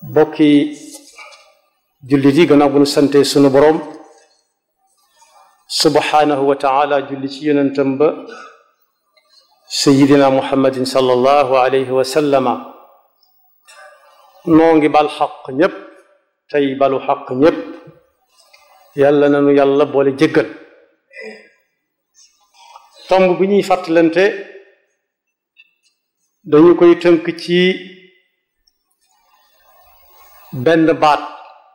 bokki jullit yi gannaaw bu nu sante sunu boroom subhanahu wa taala julli ci yonentam ba sayidina muhammadin sallallahu alayhi wa sallama noo ngi bal xaq ñépp tey balu xaq ñépp yàlla nanu yàlla boole jéggal tomb bi ñuy fàttalante dañu koy tënk ci benn baat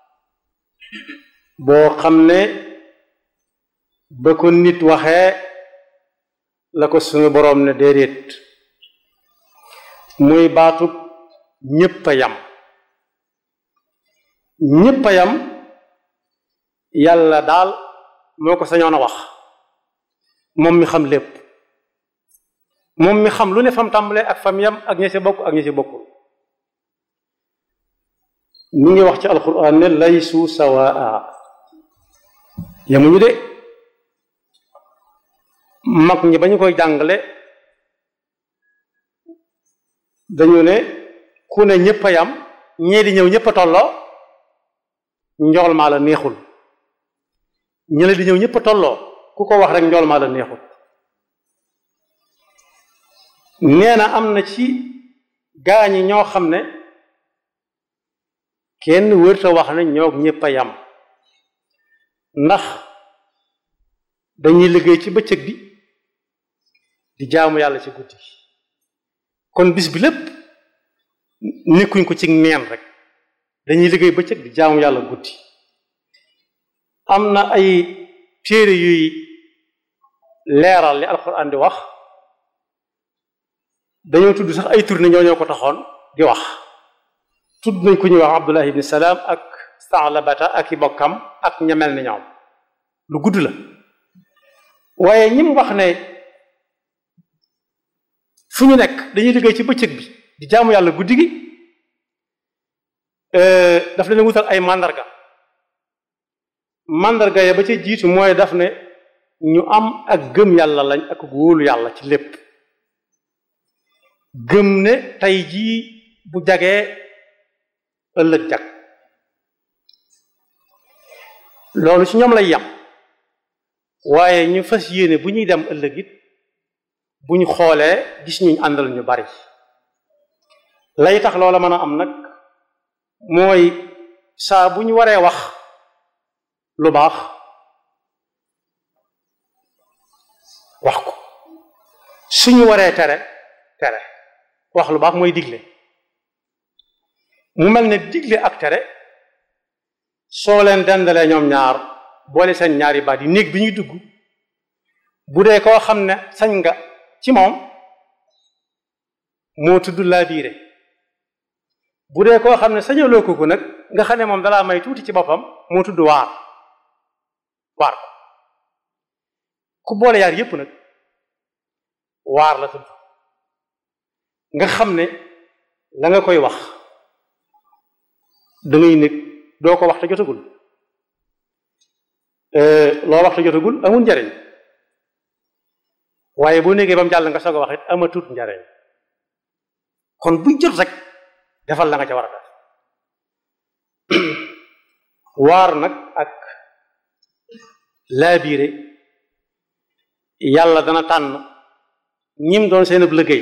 boo xam ne ba ko nit waxee la ko suñu boroom ne déedéet muy baatub ñépp a yam ñépp a yam yàlla daal moo ko sañoon a wax moom mi xam lépp moom mi xam lu ne fam tàmbalee ak fam yam ak ña ci bokk ak ña ci bokkul mi ngi wax ci alquran ne laysu sawaa yamuñu de mag ñi ba ñu koy jàngale dañu ne ku ne ñépp a yam ñee di ñëw ñépp a tolloo njool maa la neexul ñële di ñëw ñépp a tolloo ku ko wax rek njool maa la neexul nee na am na ci gaañi ñoo xam ne kenn wërta wax ne ñoo ñépp a yam ndax dañuy liggéey ci bëccëg bi di jaamu yàlla ci guddi kon bis bi lépp nekkuñ ko ci neen rek dañuy liggéey bëccëg di jaamu yàlla guddi am na ay téere yuy leeral li alxuraan di wax dañoo tudd sax ay tur ne ñoo ko taxoon di wax tudd nañ ku ñuy wax Abdullah ibn Salaam ak Saalabata ak i bokkam ak ñamel ni ñoom lu gudd la waaye ñi mu wax ne fu ñu nekk dañuy liggéey ci bëccëg bi di jaamu yàlla guddi gi daf leen wutal ay màndarga ya ba ca jiitu mooy daf ne ñu am ak gëm yàlla lañ ak wóolu yàlla ci lépp gëm ne tey jii bu jagee ëllëg jag loolu ci ñoom lay yam waaye ñu fas yéene bu ñuy dem ëllëg it bu ñu xoolee gis ñu àndal ñu bari lay tax loola mën a am nag mooy saa bu ñu waree wax lu baax wax ko suñu waree tere wax lu baax mooy digle mu mel ne digle ak tere soo leen dendalee ñoom ñaar boole seen ñaari baat yi néeg bi ñuy dugg bu dee koo xam ne sañ nga ci moom moo tudd laa biire bu dee koo xam ne sañaloo ko nag nga xam ne moom dalaa may tuuti ci boppam moo tudd waar ko ku boole yaar yépp nag waar la tudd nga xam ne la nga koy wax da ngay nekk doo ko wax te jotagul loo wax te jotagul amul njariñ waaye boo nekkee ba mu jàll nga soog a wax it amatut njariñ kon buñ jot rek defal la nga ca war a def waar nag ak laabiire yàlla dana tànn ñim doon seen ab liggéey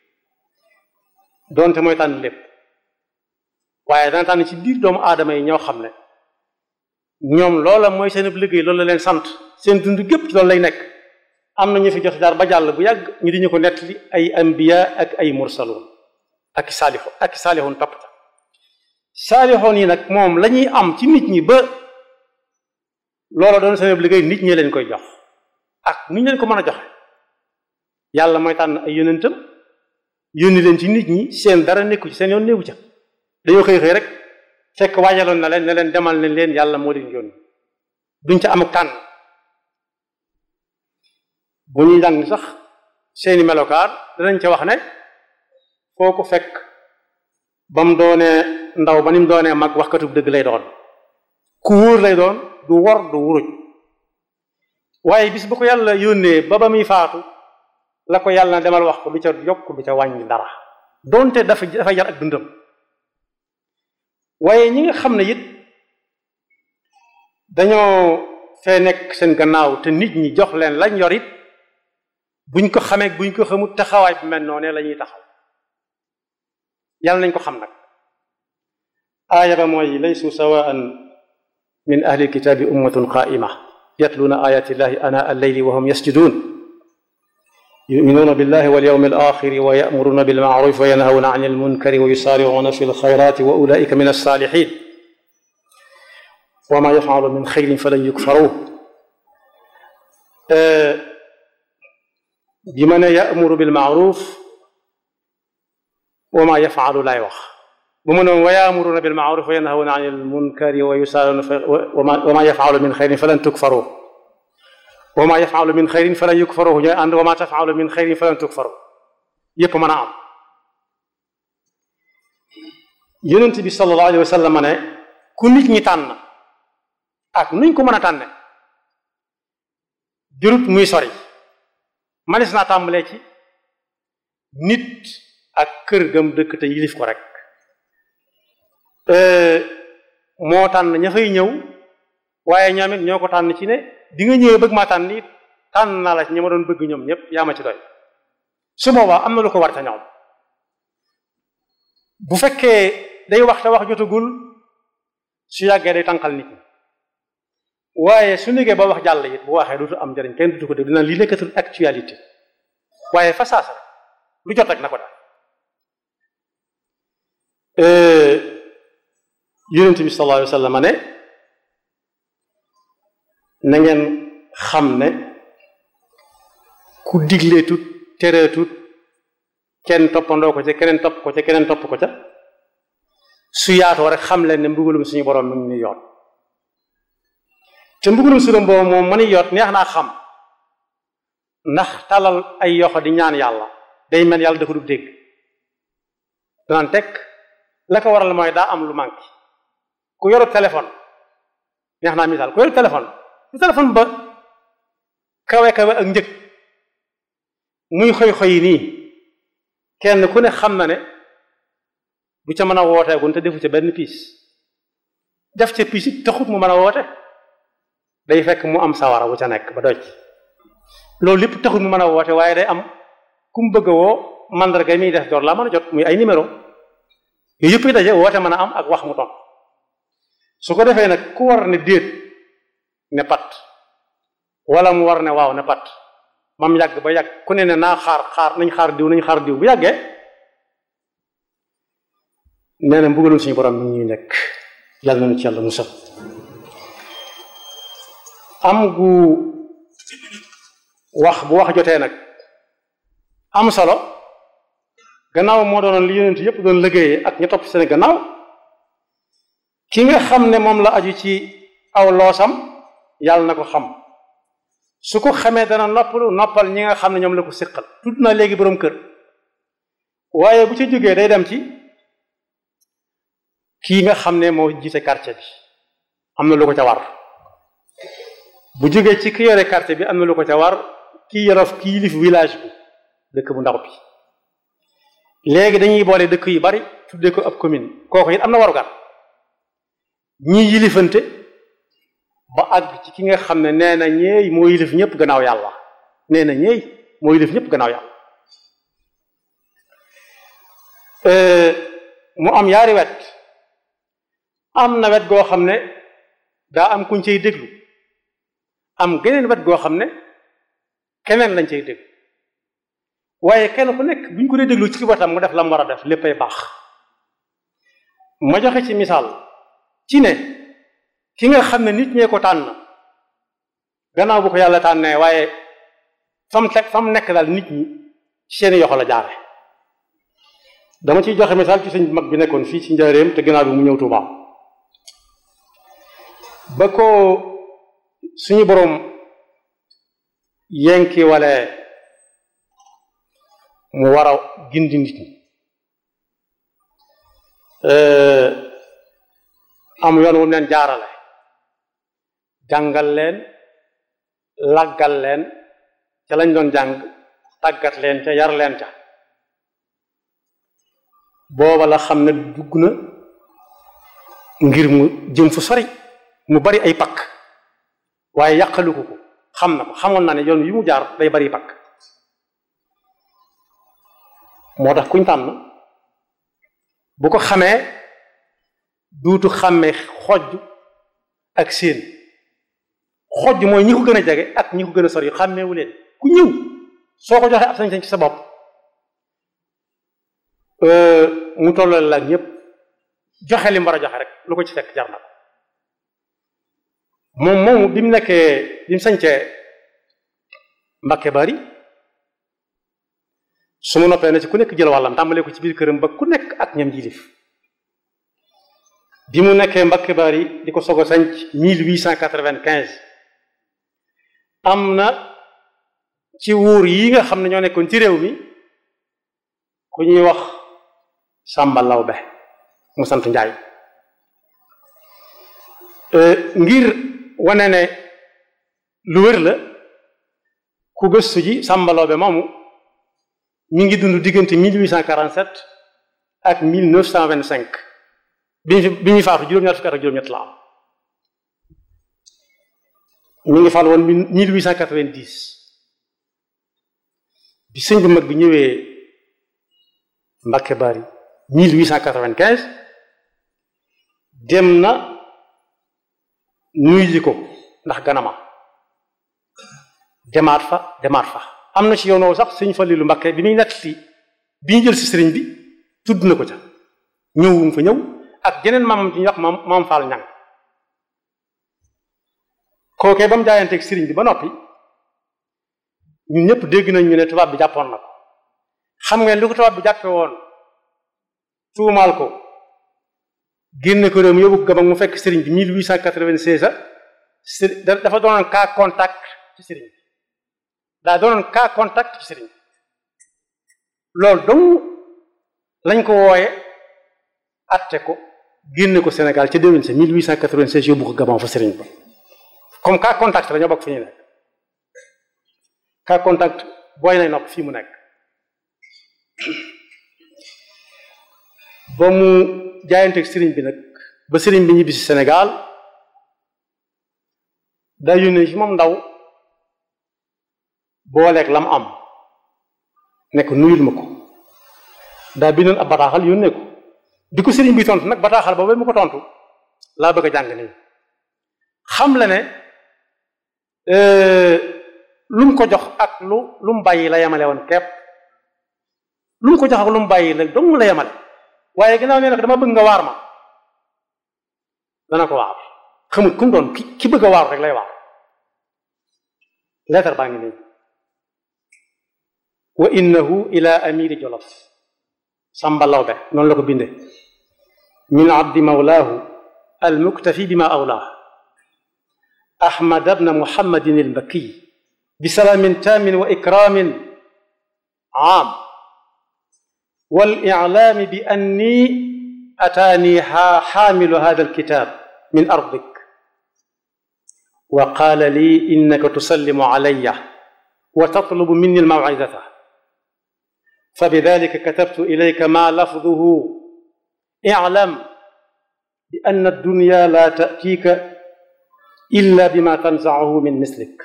doonte mooy tànn lépp waaye dana tànn ci biir doomu aadama yi ñoo xam ne ñoom loola mooy seen ab liggéey loolu la leen sant seen dund gépp ci loolu lay nekk am na ñu fi jot jaar ba jàll bu yàgg ñu di ñu ko nettali ay ambiya ak ay mursaloon ak saalixoon topp ta saalixoon yi nag moom la ñuy am ci nit ñi ba loola doon seen ab liggéey nit ñi leen koy jox ak nu ñu leen ko mën a joxe yàlla mooy tànn ay yonentam yónni leen ci nit ñi seen dara nekku ci seen yoon néewu ca dañoo xëy xëy rek fekk waajaloon na leen ne leen demal ne leen yàlla moo leen yónni duñ ca am ak tànn bu ñuy jàng sax seeni melokaan danañ ca wax ne foo ko fekk ba mu doonee ndaw ba ni mu doonee mag waxkatub dëgg lay doon ku wóor lay doon du wor du wuruj waaye bis ba ko yàlla yónnee ba muy faatu la ko yàlla na demal wax ko du ca yokk du ca wàññi dara donte dafa jar ak dundam waaye ñi nga xam ne it dañoo fee nekk seen gannaaw te nit ñi jox leen lañ yor it buñ ko xamee buñ ko xamut taxawaay bu mel noonu la ñuy taxaw yàlla nañ ko xam nag aaya ba mooy laysu sawaan min ahli alkitaabi ummatun qaa'ima yatluuna ayati llahi ana alleyli wa hum yasjudun yuminuuna billahi wal yawmi al-aaxiri wa ya'muruuna bil ma'ruufi wa yanhawna anil munkari wa yusaari'uuna fil xayraati wa ulaa'ika mina saalihiin wa maa yaf'alu min xayrin falan yukfaruuh bi ma ne ya'muru bil ma'ruuf wa maa yaf'alu laay wax bu ma noon wa ya'muruuna bil ma'ruufi wa yanhawna anil munkari wa yusaari'uuna wa maa yaf'alu min xayrin falan tukfaruuh wa maa yaf'alu min xayrin falan yukfaruuh ñooy ànd wa maa taf'alu min xayrin falan tukfaruuh yépp mën a am. Yonent bi sallallahu alayhi wa sallam ne ku nit ñi tànn ak nuñ ko mën a tànne jurut muy sori manis naa tàmbalee ci nit ak kër gam dëkk te yilif ko rek moo tànn ña fay ñëw waaye ñoom it ñoo ko tànn ci ne di nga ñëwee bëgg maa tànn it tànn naa la ci ñi ma doon bëgg ñoom ñëpp yaa ma ci doy su boobaa am na lu ko war ca ñoom bu fekkee day wax te wax jotagul su yàggee day tànqal nit ñi waaye su négee ba wax jàll it bu waxee dutu am njëriñ kenn dutu ko def dina li nekkatul actualité waaye fa saasa lu jot rek na ko daal yonent bi sallallahu alayhi wa sallam ne na ngeen xam ne ku digleetut tereetut kenn toppandoo ko ca keneen topp ko ca keneen topp ko ca su yaatoo rek xam leen ne mbugalum suñu borom mi ngi ñuy yoot te mbugalum suñu borom moom mën a yoot neex naa xam ndax talal ay yoxo di ñaan yàlla day mel yàlla dafa du dégg danaan teg la ko waral mooy daa am lu manqué ku yoru téléphone neex naa misaal ku yoru téléphone ba kawe kawe ak njëg muy xoy-xoy nii kenn ku ne xam na ne bu ca mën a wooteegun te defu ca benn piis def ca piis it taxut mu mën a woote day fekk mu am sawara bu ca nekk ba doj loolu lépp taxut mu mën a woote waaye day am ku mu bëgg a woo mandarga miy def door laa mën a jot muy ay numéro yooyu yëpp yi daje woote mën a am ak wax mu ton su ko defee nag ku war ne déet ne pat wala mu war ne waaw ne pat mam yàgg ba yàgg ku ne naa xaar nañ xaar diw bu yàggee nee na mbugalum suñu borom mi ñuy nekk yàlla nañu ci yàlla musal am gu wax bu wax jotee nag am solo gannaaw moo doonoon li yonent yépp doon liggéeyee ak ñu topp seen gannaaw ki nga xam ne moom la aju ci aw loosam yàlla na ko xam su ko xamee dana noppal ñi nga xam ne ñoom la ko séqal tudd naa léegi boroom kër waaye bu ci jógee day dem ci kii nga xam ne moo jiite quartier bi am na lu ko ca war bu jógee ci ki yore quartier bi am na lu ko ca war kii yorof kii yilif village bi dëkk bu ndaw bi léegi dañuy boole dëkk yu bari tuddee ko ab commune kooku it am na warugar ñi yilifante ba àgg ci ki nga xam ne nee na ñeey moo yilif ñëpp gannaaw yàlla nee na ñeey moo yilif ñëpp gannaaw yàlla mu am yaari wet am na wet goo xam ne daa am kuñ cay déglu am geneen wet goo xam ne keneen lañ cay déglu waaye kenn ku nekk buñ ko dee déglu ci wetam mu def la mu war a def léppay baax ma joxe ci misaal ci ne ki nga xam ne nit ñee ko tànn gannaaw bu ko yàlla tànnee waaye fam nekk daal nit ñi ci seen yoxo la jaare dama ciy joxe misaal ci suñ mag bi nekkoon fii ci njaareem te gannaaw bi mu ñëw Tuubaa ba ko suñu boroom yenki wala mu war a gindi nit ñi am yoon wu leen jaarale jàngal leen làggal leen ca lañ doon jàng tàggat leen ca yar leen ca booba la xam ne dugg na ngir mu jëm fu sori mu bari ay pakk waaye yàqalu ko xam na ko xamoon na ne yoon yi mu jaar day bari pakk moo tax kuñ tànn bu ko xamee duutu xàmmee xojj ak séen xojj mooy ñi ko gën a jege ak ñi ko gën a sori xàmmeewu leen ku ñëw soo ko joxee ab sañ-sañ ci sa bopp mu tollal la ak ñëpp joxe li mu war a joxe rek lu ko ci fekk jar na ko moom moomu bi mu nekkee bi mu sañcee Mbàkke Bari su ma noppee na ci ku nekk jël wàllam tàmbalee ko ci biir këram ba ku nekk ak ñam jilif bi mu nekkee Mbàkke Bari di ko soog a sañc 1895 am na ci wuur yi nga xam ne ñoo nekkoon ci réew mi ku ñuy wax Sàmba Lawbe mu sant Njaay ngir wane ne lu wér la ku gëstu ji Sàmba Lawbe moomu mi ngi dund diggante 1847 ak 1925 bi ñu faatu juróom-ñaar fukki at ak juróom-ñett la am mi ngi faatu woon 1890 bi sëñ bu mag bi ñëwee Mbàkke Bari 1895 dem na nuyu ji ko ndax ganama demaat fa am na ci yoon woowu sax sëñ Falilu Mbàkke bi muy nettali bi ñu jël si sëriñ bi tudd na ko ca ñëwum fa ñëw ak jeneen maamam ci ñu wax maam Faal Ñang kookee ba mu jaayanteeg sëriñ bi ba noppi ñun ñëpp dégg nañ ñu ne tubaab bi jàppoon na ko xam ngeen lu ko tubaab bi jàppe woon tuumaal ko génne ko réew mi yóbbu Gabon mu fekk sëriñ bi 1896 dafa doonoon cas contact ci sëriñ bi daa doonoon cas contact ci sëriñ bi loolu dong lañ ko wooye atte ko génne ko Sénégal ca déwén sa 1896 yóbbu ko Gabon fa sëriñ ba comme cas contact la ñoo bokk fi ñu nekk cas contact booy nay nopp fii mu nekk ba mu jaayanteeg sëriñ bi nag ba sëriñ bi ñibbi si Sénégal daa yónnee ci moom ndaw booleeg la mu am nekk nuyul ma ko daa bindoon ab bataaxal yónnee ko di ko sëriñ bi tontu nag bataaxal boobu mu ko tontu laa bëgg a jàng nii xam la ne lu mu ko jox ak lu mu bàyyi la yemale woon kepp lu mu ko jox ak lu mu bàyyi la dong la yemale waaye ginnaaw nee nag dama bëgg nga waar ma dana ko waar xamut ku mu doon ki bëgg a waaru rek lay waar leetar baa ngi nii wa innahu ila amiri jolof Sàmba Lawbe noonu la ko binde min abdi mawlaahu almuktafi bima awlaa ahmad bna muhammadin almakkiy bisalaamin taamin wa ikraamin aam والإعلام بأني أتاني حامل هذا الكتاب من أرضك وقال لي إنك تسلم علي وتطلب مني الموعظة فبذلك كتبت إليك ما لفظه اعلم بأن الدنيا لا تأتيك إلا بما تنزعه من مثلك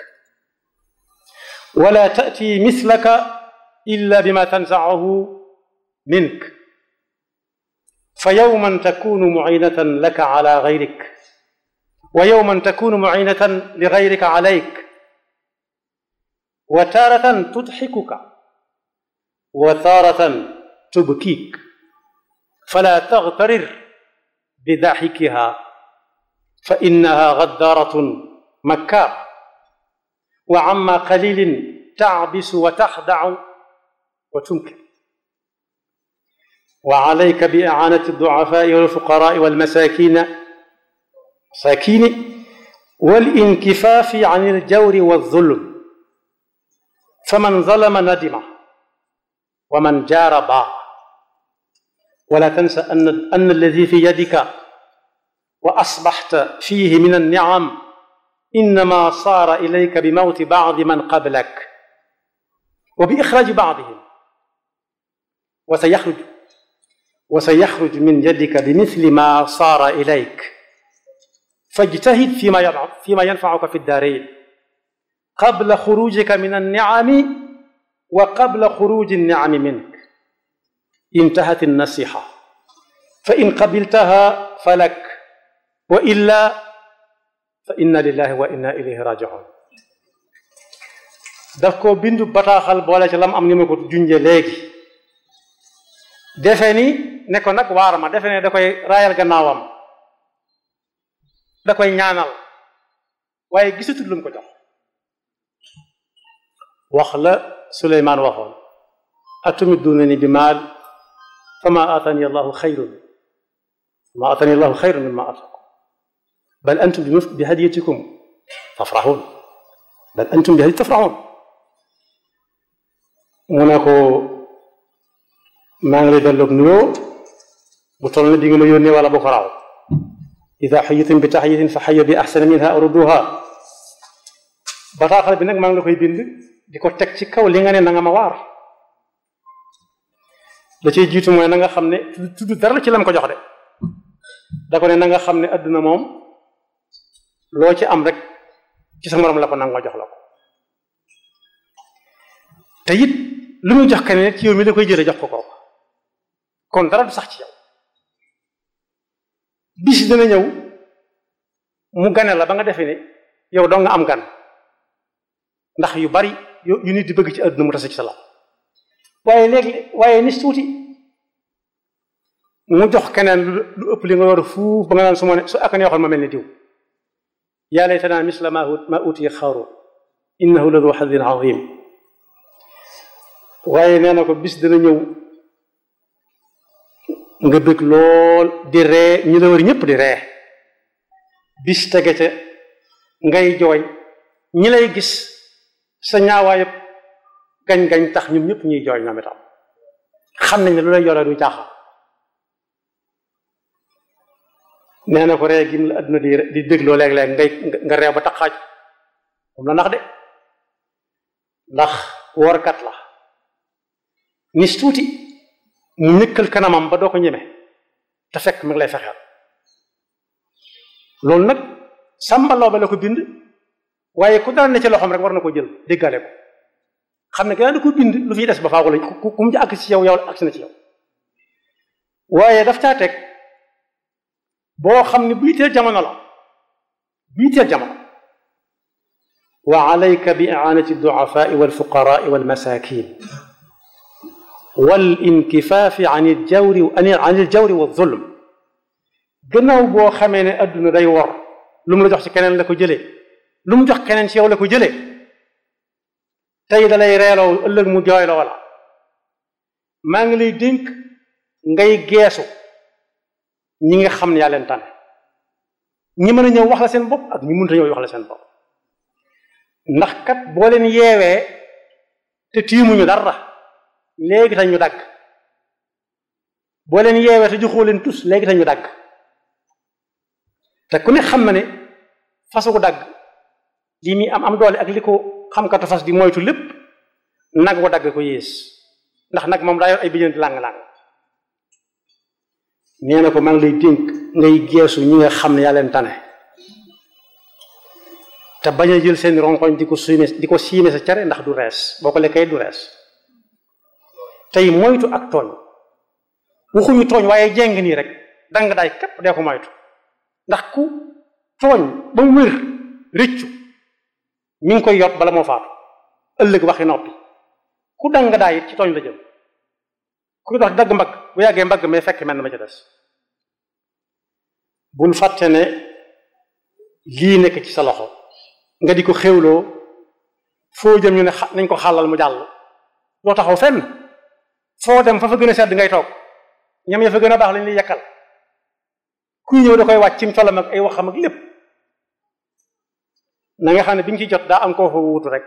ولا تأتي مثلك إلا بما تنزعه منك فيوما تكون معينة لك على غيرك ويوما تكون معينة لغيرك عليك وتارة تضحكك وتارة تبكيك فلا تغترر بضحكها فإنها غدارة مكار وعما قليل تعبس وتخدع وتنكر وعليك بإعانة الضعفاء والفقراء والمساكين والانكفاف عن الجور والظلم فمن ظلم ندم ومن جار باع ولا تنسى أن الذي في يدك وأصبحت فيه من النعم إنما صار إليك بموت بعض من قبلك وبإخراج بعضهم وسيخرج wa sa yaxruj min yadika bi mithli ma saara ilayk fajtahid fima yanfauka fi ddarain qabla xurujika min anniami wa qabla xuruji anniami mink intahat annasiha fa in qabiltaha falak wa illa fa inna lillahi wa inna ilayhi rajiun. daf ko bindu bataaxal boole ci lam am ni ma ko junje léegi defe ni ne ko nag waar ma defe ne da koy raayal gannaawam da koy ñaanal waaye gisatul lu mu ko jox. wax la Suleymaan waxoon atumidduunani bi maal fama aatani allahu xayrun mimma aataakum bal antum bi hadiyatikum tafraxuun mu ne ko maa ngi lay delloog nuyoo bu toll ne di nga ma yónnee wala bu ko raw ida xayitum bi taxiyatin fa xayu bi axsana minha aw rudduha. bataaxal bi nag maa ngi la koy bind di ko teg ci kaw li nga ne na nga ma waar. da ciy jiitu mooy na nga xam ne tudd dara ci lam ko jox de da ko ne na nga xam ne adduna moom loo ci am rek ci sa morom la ko nangoo jox la ko te it lu muy jox keneen ci yow mi la koy jëlee jox ko kooku kon dara du sax ci yow. bis dina ñëw mu gane la ba nga defee ne yow doo nga am gan ndax yu bari yu nit di bëgg ci àdduna mu tase ci sa loxo waaye nis tuuti mu jox keneen lu ëpp li nga war a fuuf ba nga naan su ak neexoon ma mel ni diw. yaa laytanaa misla ma utiya Qaaruun innahu la duu hazzin aziim. waaye nee na ko bis dina ñëw nga bëgg lool di ree ñi la wër ñëpp di ree bis tege ca ngay jooy ñi lay gis sa ñaawaayëpp gañ-gañ tax ñun ñëpp ñuy jooy ñoom itam xam nañ ne lu lay yore du caaxaan. nee na ko ree gi la adduna di dégloo léeg-léeg nga reew ba taxaaj moom la nax de ndax woorkat la nis tuuti mu ñëkkal kanamam ba doo ko ñeme te fekk mu ngi lay fexeel. loolu nag sàmbaloo ba la ko bind waaye ku daan ne ci loxoom rek war na ko jël déggale ko xam ne gannaaw da ko bind lu fiy des ba faagu la ku mu ci àgg ci yow agsi na ci yow. waaye daf caa teg boo xam ne buy teel jamono la wa alayka bi i'anati ad-du'afaa'i wal fuqaraa'i wal masaakiin wal inkifaafi an il-jawri wa zulm. gannaaw boo xamee ne adduna day wor lu mu la jox ci keneen la ko jëlee lu mu jox keneen ci yow la ko jëlee tey da lay reeloo ëllëg mu jooy la wala maa ngi lay dénk ngay geesu ñi nga xam ne yaa leen tànn ñi mën a ñëw wax la seen bopp ak ñi mënta ñëw wax la seen bopp ndax kat boo leen yeewee te tiimuñu dara léegi tañ ñu dagg boo leen yeewee te joxoo leen tus léegi tañ ñu dagg te ku ne xam na ne fasu ko dagg lii muy am doole ak li ko xamkatu fas di moytu lépp nag wa dagg ko yées ndax nag moom daa yor ay bijjën di làng-làng. nee na ko maa ngi lay dénk ngay geesu ñi nga xam ne yaa leen tane te bañ a jël seen ronkoñ di ko siime sa cere ndax du rees boo ko lekkee du rees. tey moytu ak tooñ waxuñu tooñ waaye jeng nii rek dang daay képp dee ko moytu ndax ku tooñ ba mu wér rëccu mi ngi koy yot bala moo faatu ëllëg waxi noppi ku dang daay it ci tooñ la jëm ku dox dagg mbagg bu yàggee mbagg mais fekk mel na ma ca des. bul fàtte ne lii nekk ci sa loxo nga di ko xewloo foo jëm ñu ne nañ ko xàllal mu jàll doo taxaw fenn foo dem fa fa gën a sedd ngay toog ñam ya fa gën a baax lañ lay yekkal kuy ñëw da koy wàcc ci tolam ak ay waxam ak lépp na nga xam ne bi ñu ci jot daa am koo fa wuutu rek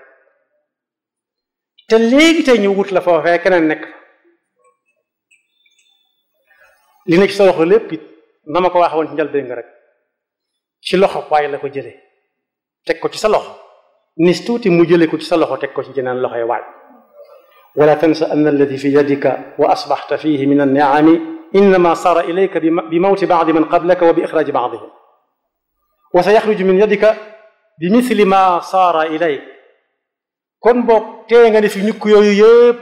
te léegi tey ñu wut la foofee keneen nekk li nekk ci sa loxo lépp it na ma ko waxee woon ci njëlbéen nga rek ci loxo waaye la ko jëlee teg ko ci sa loxo nis tuuti mu jëlee ko ci sa loxo teg ko ci jeneen loxoy waay wala tansa anna alladi fi yadika wa asbaxta fihi min anniami innama sara ilayka bi mawti baadi man qablaka wa bi ixraaji baadihim wa sa yaxruju min yadika bi misli ma saara ilayk kon boog tee nga ne fi ñukk yooyu yëpp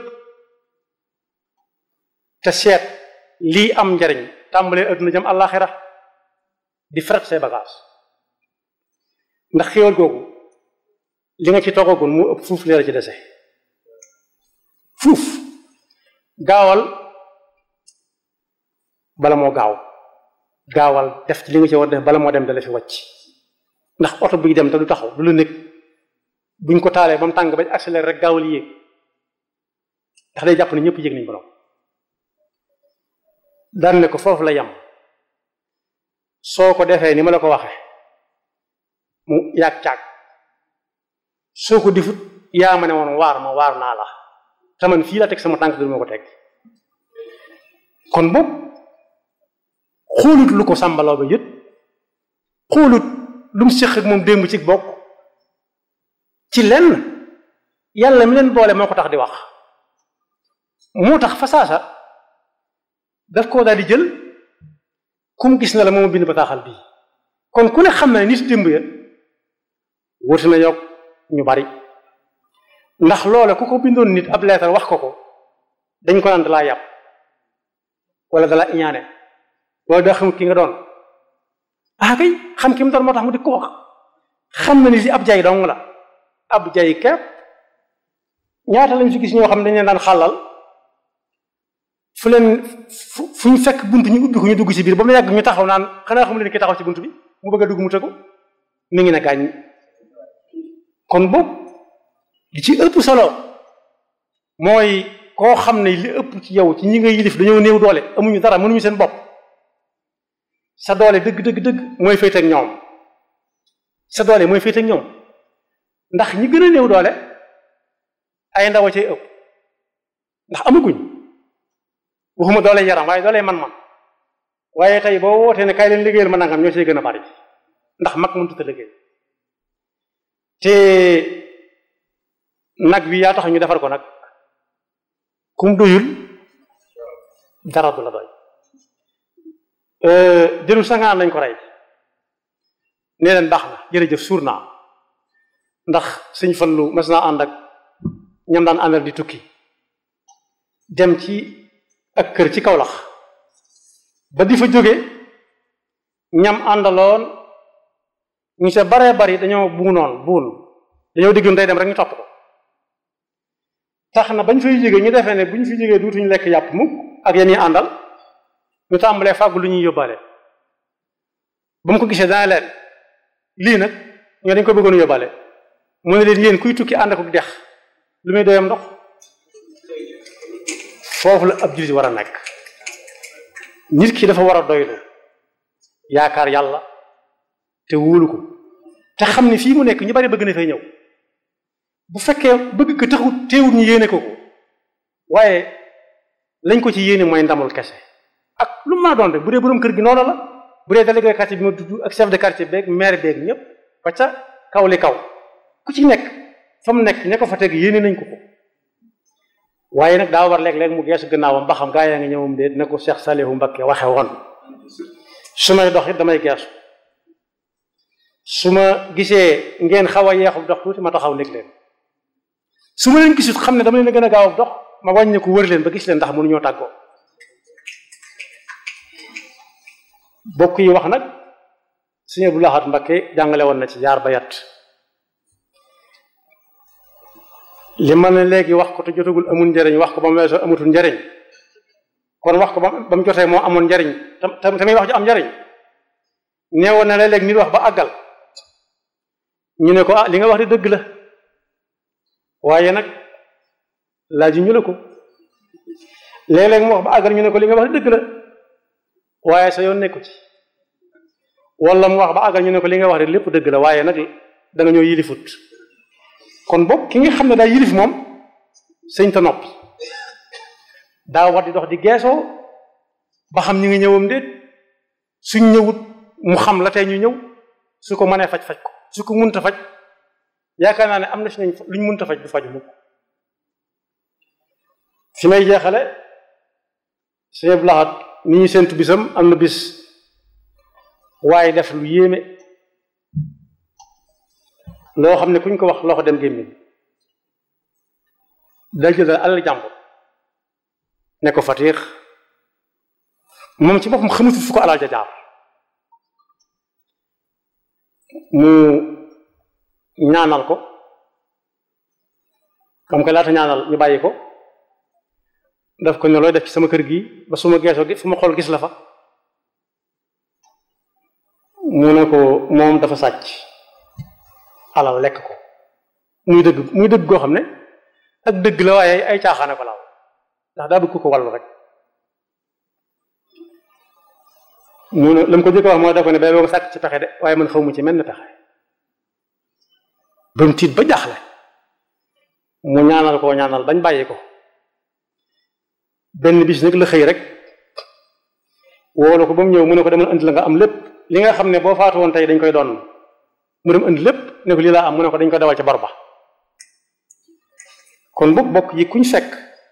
te seet lii am njariñ tàmbalee adduna jëm àllaaxira di fret say bagage ndax xéewal googu li nga ci toogagun mu ëpp fuuf leer ci dese fuuf gaawal bala moo gaawal def ci li nga ci war def bala moo dem dala fi wàcc ndax oto buy dem te du taxaw du la nekk buñ ko taalee ba mu tàng bañ accéléré rek gaawal yéeg ndax day jàpp ne ñëpp yéeg nañ borom daan ne ko foofu la yam soo ko defee ni ma la ko waxe mu yàgg caag soo ko difut yaa ma ne woon waar naa la te man fii la teg sama tànk du ma ko teg kon boog xoolut lu ko sàmbaloo ba yët xoolut lu mu séq ak moom démb ci bokk ci lenn yàlla mi leen boole moo ko tax di wax moo tax fa saasa daf koo daal di jël kum gis na la moom bind bataaxal bii kon ku ne xam na ne nit démb ya wuti na yokk ñu bari ndax loola ku ko bindoon nit ab leetar wax ko dañ ko naan dalaa yàpp wala dalaa iñaane wala daa xamut ki nga doon kay xam ki mu doon moo tax mu di ko wax xam na ni li ab jay dong la ab jay kepp ñaata lañ fi gis ñoo xam ne dañ leen daan xàllal fu ñu fekk bunt ñu ubbi ko ñu dugg ci biir ba mu yàgg ñu taxaw naan xanaa xamu leen ki taxaw ci bunt bi mu bëgg a dugg mu tëggu mi ngi ne gaañ kon boobu li ci ëpp solo mooy koo xam ne li ëpp ci yow ci ñi nga yilif dañoo néew doole amuñu dara mënuñu seen bopp sa doole dëgg mooy féete ak ñoom sa doole mooy féete ak ñoom ndax ñi gën a néew doole ay ndaw a cay ëpp ndax amaguñ waxuma doole yaram waaye doole man-man waaye tey boo wootee ne kay leen liggéeyal ma nangam ñoo cay gën a bari ndax mag mënut a liggéey te nag wi yaa tax ñu defar ko nag kum doyul dara du la doy jëlul sangaan lañ ko rey nee leen baax na jërëjëf suur naa ndax Sëñ Fallu mas naa ànd ak ñam daan àndal di tukki dem ci ak kër ci Kawlax ba di fa jóge ñam àndaloon ñu se baree bari dañoo buun dañoo diggoon day dem rek ñu topp ko tax na bañ fay jógee ñu defee ne bu ñu fi jógee duutuñu lekk yàpp mukk ak yéen ñi àndal ñu tàmbalee fàggu lu ñuy yóbbaale ba mu ko gisee dana leen lii nag ñoo dañ ko bëggoon yóbbaale mu ne leen yéen kuy tukki ànd ak dex lu muy doyam ndox foofu la ab jullit war a nekk nit ki dafa war a doylu yaakaar yàlla te wóolu ko te xam ne fii mu nekk ñu bari bëgg na fay ñëw bu fekkee bëgg ko taxut teewut ñu yéene ko waaye lañ ko ci yéene mooy ndamul kese ak lu ma doon rek bu dee borom kër gi noonu la bu dee délégué quartier bi ma tudd ak chef de quartier beeg maire beeg ñëpp ba ca kaw li kaw ku ci nekk fa mu nekk ña ko fa teg yéene nañ ko waaye nag daa war léeg-léeg mu geesu gannaawam ba xam gaa yaa ngi ñëwam de na ko Cheikh Saliou Mbacké waxe woon su may dox it damay geesu su ma gisee ngeen xaw a yeexu dox tuuti ma taxaw nekk leen su ma leen gisut xam ne dama leen a gën a gaaw dox ma wàññi ko wër leen ba gis leen ndax mënuñoo tàggoo bokk yi wax nag Sëñ Abdou Lahad Mbacké jàngale woon na ci yaar ba yat li ma ne léegi wax ko te jotagul amul njariñ wax ko ba mu weesoo amatul njariñ kon wax ko ba mu jotee moo amoon njariñ tamit wax ju am njariñ neewoon na léeg-léeg nit wax ba àggal ñu ne ko li nga wax di dëgg la waaye nag laaj ñu la ko léeg-léeg mu wax ba àggal ñu ne ko li nga wax di dëgg la waaye sa yoon nekku ci wala mu wax ba àggal ñu ne ko li nga wax di lépp dëgg la waaye nag da nga ñoo yilifut kon boog ki nga xam ne daa yilif moom sëñ ta noppi daa war di dox di geesoo ba xam ñu ngi ñëwam déet suñ ñëwut mu xam la tey ñu ñëw su ko mënee faj ko su ko munta faj yaakaar naa ne am na si nañ luñ munta faj du faju mukk fi may jeexale Sëñ Abdou Lahad ni ñu séntu bisam am na bis waaye def lu yéeme loo xam ne kuñ ko wax loo ko dem gémmiñ dal jël alal jàmbur ne ko fatiix moom ci boppam xamutu fu ko alal ja jaar mu ñaanal ko comme que laata ñaanal ñu bàyyi ko daf ko ne looy def ci sama kër gi ba suma geesoo gi fu ma xool gis la fa mu ne ko moom dafa sàcc alal lekk ko muy dëgg goo xam ne ak dëgg la waaye ay caaxaane ko laaw ndax daa bëgg ko wàllu rek mu ne la mu ko jëkk wax mooy daf ko ne bay boo nga sàcc ci pexe de waaye man xaw mu ci mel ne pexe ba mu tiit ba jaaxle mu ñaanal koo ñaanal bañ bàyyi ko benn bis nag la xëy rek woolu ko ba mu ñëw mu ne ko demal indi la nga am lépp li nga xam ne boo faatu woon tey dañ koy doon mu dem indi lépp ne ko lii laa am mu ne ko dañ ko dawal ca bor ba kon bokk yi kuñ fekk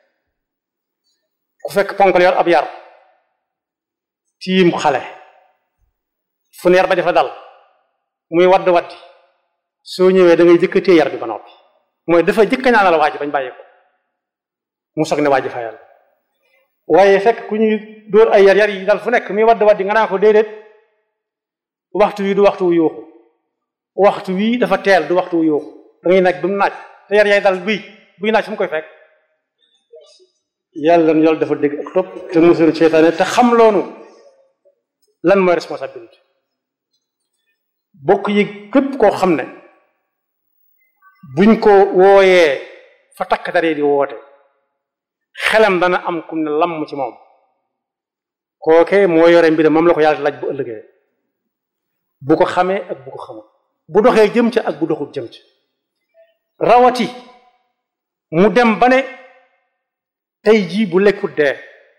ku fekk ponkal yor ab yar tiim xale fu neer ba dafa dal muy wadd waddi soo ñëwee da ngay jëkkatee yar bi ba noppi mooy dafa jëkka ñaanal waa ji bañ bàyyi ko mu soog ne waa ji fayal waaye fekk ku ñuy dóor ay yar yi dal fu nekk muy wadd waddi nga naan ko déedéet waxtu wi du waxtu wu yuuxu waxtu wi dafa teel du waxtu wu yuuxu da ngay naaj ba mu naaj te yar yaay dal buy naaj fu mu koy fekk yàlla na dafa dégg ak topp te musul seytaane te xam loonu lan mooy responsabilité bokk yi képp koo xam ne buñ ko wooyee fa takk daree di woote xelam dana am kum ne lamm ci moom kooke moo yore mbir moom la ko yàlla laaj bu ëllëgee bu ko xamee ak bu ko xamul bu doxee jëm ca ak bu doxul jëm ca rawati mu dem ba ne tey jii bu lekkut dee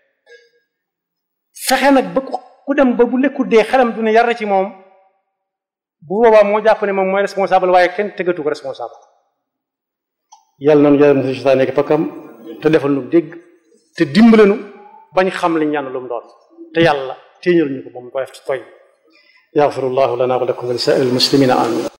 fexe nag ba ku dem ba bu lekkut dee xelam du ne yar ci moom bu boobaa moo jàpp ne moom mooy responsable waaye kenn tegatu ko responsable yàlla noonu yàlla mosu seytaane nekk pakkam te defal nu dégg te dimbalenu bañ xam li ñaan lu mu doon te yàlla téeñal ñu ko moom ko def ci toy yaxfirullahu lana wa lakum wa li saa'iril muslimina amin